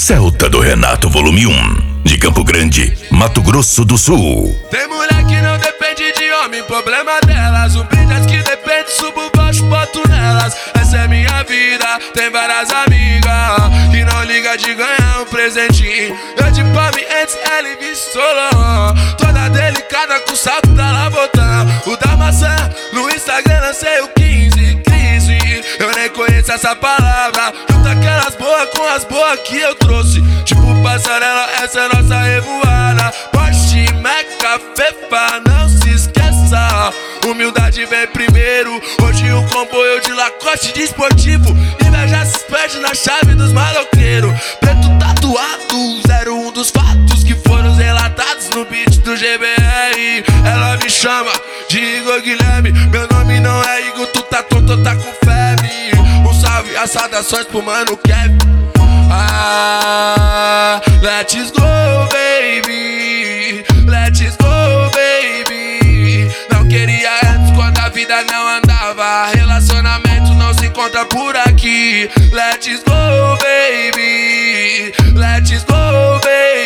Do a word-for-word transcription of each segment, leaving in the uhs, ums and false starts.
Celta do Renato, volume um, de Campo Grande, Mato Grosso do Sul. Tem mulher que não depende de homem, problema delas. Um brilhante que depende, subo baixo, boto nelas. Essa é minha vida, tem várias amigas que não liga de ganhar um presentinho. Eu de palme antes, ela e Solon, toda delicada com o salto da Labotã. O da maçã, no Instagram lancei o quinze, crise. Eu nem conheço essa palavra. Junta aquelas boas com as boas que eu trouxe. Tipo passarela, essa é nossa revoada. Porsche, Meca, Fefa, não se esqueça. Humildade vem primeiro. Hoje um comboio de Lacoste de esportivo. Inveja se perde na chave dos maloqueiros. Preto tatuado, zero um dos fatos que foram relatados no beat do G B R. Ela me chama de Igor Guilherme. Meu nome não é Igor, tu tá tonto, tá com febre. Um salve, as saudações pro mano Kevin. Ah, let's go, baby. Let's go, baby. Não queria antes quando a vida não andava. Relacionamento não se encontra por aqui. Let's go, baby. Let's go,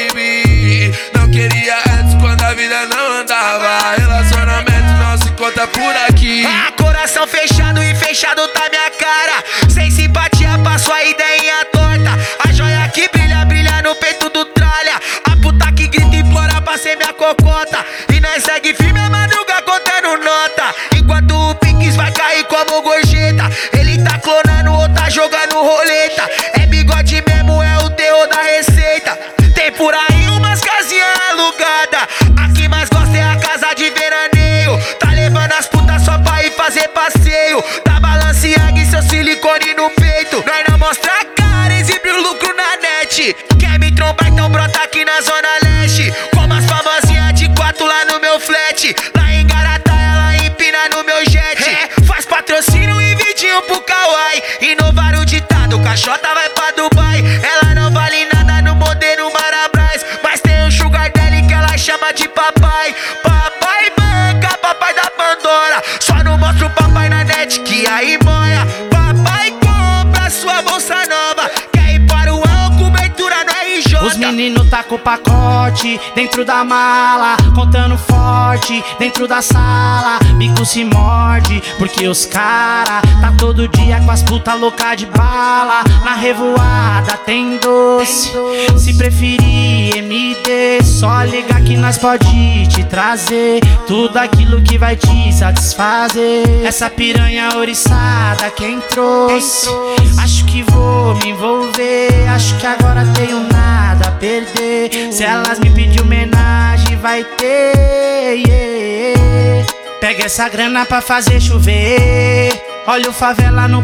baby. Não queria antes quando a vida não andava. Relacionamento não se encontra por aqui. Ah, coração fechado e fechado tá minha cara. Sem simpatia pra sua ideinha torta. A joia que brilha, brilha no peito do tralha. A puta que grita e implora pra ser minha cocota. E nós segue firme a madruga contando nota. Enquanto o Pix vai cair como gorjeta. Ele tá clonando ou tá jogando roleta. É bigode mesmo, é o terror da receita. Tem por aí umas casinhas alugadas. A que mais gosta é a casa de veraneio. Tá levando as putas só pra ir fazer passeio. Da Balenciaga e seu silicone no peito. Nós não mostra a cara, exibe o lucro na net. Quer me trombar, então brota aqui na zona leste. Como as famosinhas de quatro lá no meu flat. Lá em Garatá ela empina no meu jet. É, faz patrocínio e vidinho pro Kawaii. Inovar o ditado, caixota vai pra Dubai. Ela não vale nada no modelo Marabras. Mas tem um sugar daddy que ela chama de papai. Papai banca, papai da Pandora. Só não mostra o papai na net que aí boia. Papai compra sua bolsa nova. Quer ir para o Al, cobertura no R J. Os meninos tá com o pacote dentro da mala, contando forte dentro da sala. Bico se morde, porque os cara tá todo dia com as puta louca de bala. Na revoada tem doce, se preferir M D, só ligar que nós pode te trazer tudo aquilo que vai te satisfazer. Essa piranha oriçada quem trouxe, acho que vou me envolver. Acho que agora tenho nada a perder. Se elas me pedir homenagem vai ter, yeah. Pega essa grana pra fazer chover. Olha o favela no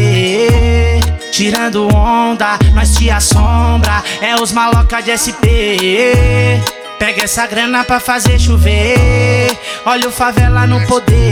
poder. Tirando onda, nós te assombra. É os maloca de S P. Pega essa grana pra fazer chover. Olha o favela no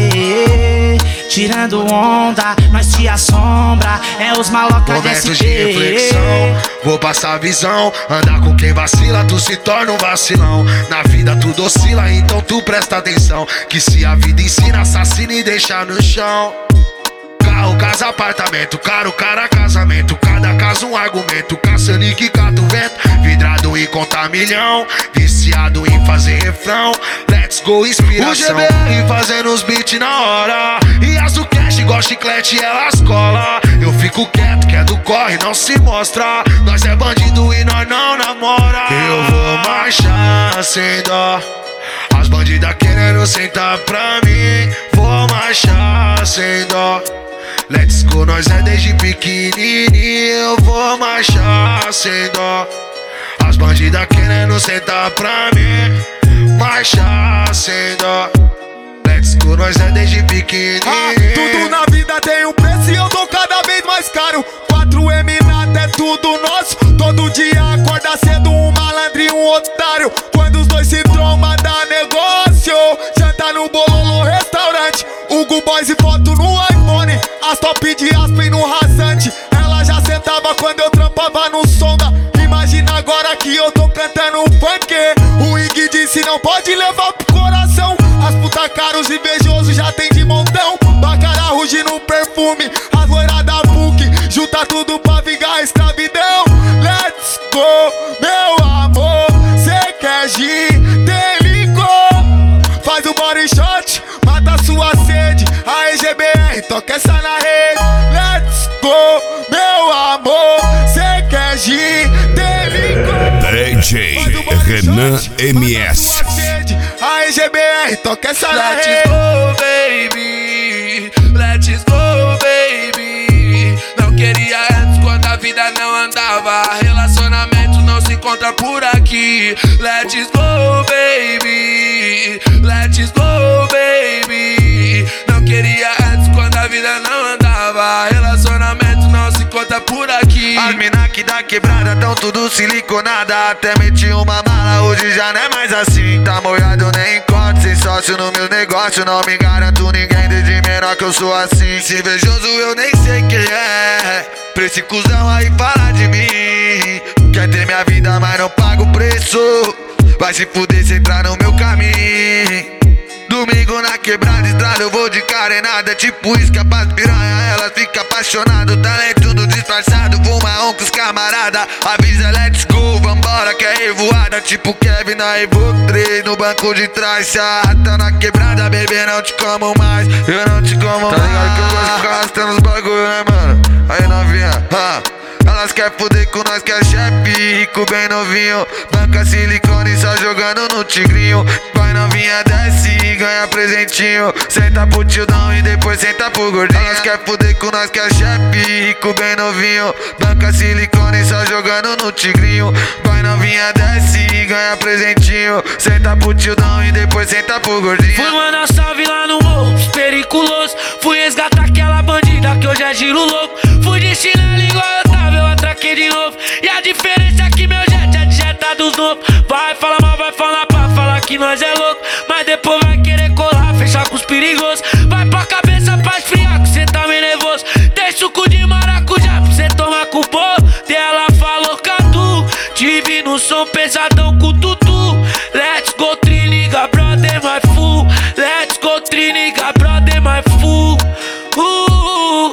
poder. Tirando onda, nós te assombra. É os maloca de S P. Momentos de reflexão, vou passar a visão. Andar com quem vacila, tu se torna um vacilão. Na vida tudo oscila, então tu presta atenção. Que se a vida ensina, assassina e deixa no chão. Carro, casa, apartamento, caro, cara, casamento. Cada caso um argumento, caçando que cata o vento. Vidrado em contar milhão, viciado em fazer refrão. Let's go, inspiração. O G B R fazendo os beats na hora. E as do cash igual chiclete, elas cola. Eu fico quieto, que é do corre, não se mostra. Nós é bandido e nós não namora. Eu vou marchar sem dó. As bandidas querendo sentar pra mim. Vou marchar sem dó. Let's go, nós é desde pequenininho. Eu vou marchar sem dó. As bandidas querendo sentar pra mim. Marchar sem dó. Let's go, nós é desde pequenininho. Ah, tudo na vida tem um preço e eu tô cada vez mais caro. quatro M nada é tudo nosso. Todo dia acorda cedo um malandro e um otário. Quando os dois se trombam dá negócio. Janta no bololo restaurante. Hugo Boys e foto no iPhone. As top de Aspen no rasante. Ela já sentava quando eu trampava no sonda. Imagina agora que eu tô cantando um funk. O Ig disse não pode levar pro coração. As puta caros invejosos já tem de montão. Bacara ruge no perfume. As loiras da P U C junta tudo pra vingar a escravidão. Let's go. go, meu amor. Cê quer gin, tem licor. Faz o body shot, mata sua sede. A G B R, toca essa na rede. Let's go, meu amor. Cê quer gin, tem licor. D J Renan M S. A G B R, toca essa na Let's rede. go, baby. Let's go, baby. Não queria antes quando a vida não andava. Relacionamento não se encontra por aqui. Let's go, baby. Let's go, baby. Não queria antes quando a vida não andava. Relacionamento não se encontra por aqui. As mina que da quebrada tão tudo siliconada. Até meti uma mala, hoje já não é mais assim. Tá molhado, eu nem encontro. Sem sócio no meu negócio, não me garanto ninguém. Desde menor que eu sou assim. Se invejoso eu nem sei quem é. Pra esse cuzão aí falar de mim. Quer ter minha vida, mas não paga o preço. Vai se fuder se entrar no meu caminho. Domingo na quebrada, estrada, eu vou de carenada. Tipo isca pras piranha, ela fica apaixonada. Talento tudo disfarçado, fuma um com os camarada. Avisa, let's go, vambora que é revoada. Tipo Kevin na Evoque três, no banco de trás. Se arrasta na quebrada, bebê, não te como mais. Eu não te como mais. Tá ligado que eu gosto de ficar arrastando os bagulho, né, mano? Aí novinha, ha. Elas quer fuder com nós que é chefe, rico bem novinho. Banca silicone só jogando no tigrinho. Vai novinha, desce e ganha presentinho. Senta pro tildão e depois senta pro gordinho. Elas quer fuder com nós que é chefe, rico bem novinho. Banca silicone só jogando no tigrinho. Vai novinha, desce e ganha presentinho. Senta pro tildão e depois senta pro gordinho. Fui mandar salve lá no morro, periculoso. Fui resgatar aquela bandida que hoje é giro louco. Fui de chinelo igual eu tava, eu atraquei de novo. E a diferença é que meu jet é de jeta dos novos. Vai falar mal, vai falar pra falar que nós é louco. Mas depois vai querer colar, fechar com os perigosos. Vai pra cabeça pra esfriar que cê tá meio nervoso. Tem suco de maracujá pra cê tomar com o bolo. Ela falou catu, tive no som pesadão com tutu. Let's go triniga, brother, my fool. Let's go triniga, brother, my fool. Uh,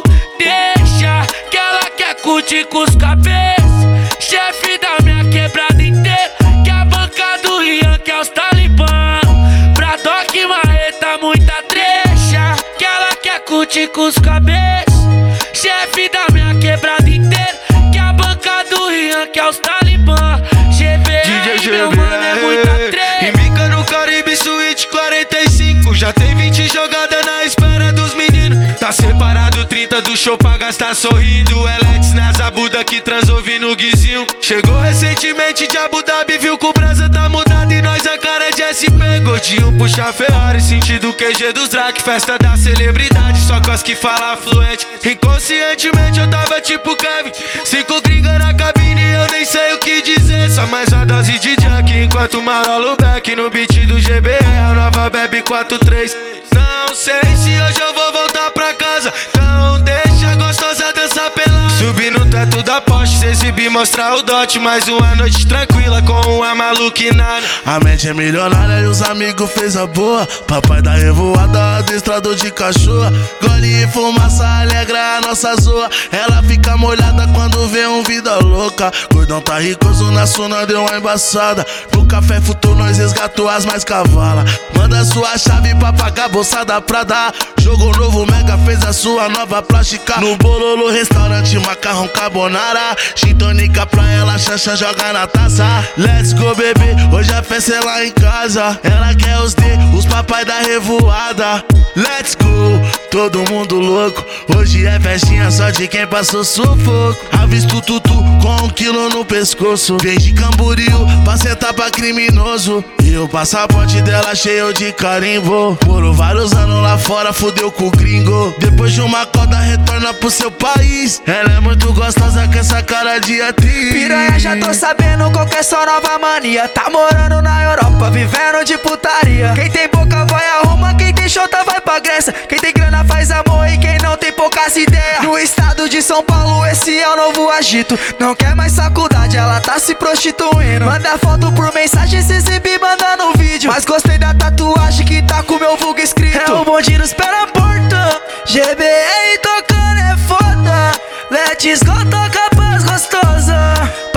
deixa que ela quer curtir com os cabeças. Chefe da minha quebrada inteira. Que a banca do Rian, que é os talibã. Bradock e marreta, muita trecha. Que ela quer curtir com os cabeças. Chefe da minha quebrada inteira. Que a banca do Rian, que é os talibã. G B R, meu mano, é muita trecha. Embica no Caribe Suite quarenta e cinco. Já tem vinte jogadas na espera dos meninos. Tá separado trinta do show pra gastar sorrindo. Alex nessa Buda que transou no guizinho. Chegou recentemente de Abu Dhabi, viu que o brasa tá mudado e nós a cara de S P. Gordinho puxa Ferrari, sentido Q G dos Drac. Festa da celebridade, só com as que fala fluente. Inconscientemente eu tava tipo Kevin. Cinco gringas na cabine, eu nem sei o que dizer. Só mais uma dose de junk enquanto marola o back no beat do G B R, a nova Bebe quatro três. Não sei se hoje eu vou voltar pra casa, então deixa a gostosa dançar pelada. Subir no teto da Porsche, se exibir, mostrar o dote. Mais uma noite tranquila com uma maluquinada. A mente é milionária e os amigos fez a boa. Papai da revoada, adestrador de cachorro. Gole e fumaça alegra a nossa zoa. Ela fica molhada quando vê um vida louca. Gordão tá ricoso, na suna deu uma embaçada. No café futuro nós resgatou as mais cavalas. Manda sua chave pra pagar a bolsa da Prada. Jogo novo, Mega fez a sua nova plástica. No Bololo, restaurante, macarrão carbonara. Gin tônica pra ela, Xanxan joga na taça. Let's go, bebê, hoje a festa é lá em casa. Ela quer os D, os papai da revoada. Let's go, todo mundo louco. Hoje é festinha só de quem passou sufoco. Avisto tutu com um quilo no pescoço. Vem de Camboriú pra sentar pra criminoso. E o passaporte dela cheio de carimbo. Morou vários anos lá fora, fudeu com o gringo. Depois de uma coda retorna pro seu país. Ela é muito gostosa com essa cara de atriz. Piranha, já tô sabendo qual que é sua nova mania. Tá morando na Europa, vivendo de putaria. Quem tem boca vai a Roma, quem tem chota vai pra Grécia. Quem tem grana faz amor e quem não tem poucas ideias. No estado de São Paulo esse é o novo agito. Não quer mais faculdade, ela tá se prostituindo. Manda foto por mensagem, se exibir, manda no vídeo. Mas gostei da tatuagem que tá com meu vulgo escrito. É o bonde nos pé na porta. G B R tocando é foda. Let's go, toca paz gostosa.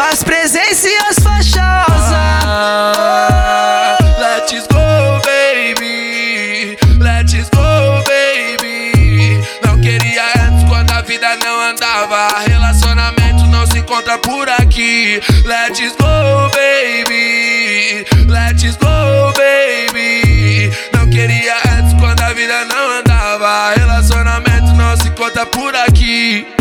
as presenças e as fachosas. Ah, let's go, baby. Let's go, baby. Não queria antes quando a vida não andava. Relacionamento não se encontra por aqui. Let's go, baby. Let's go, baby. Não queria antes quando a vida não andava. Relacionamento não se encontra por aqui.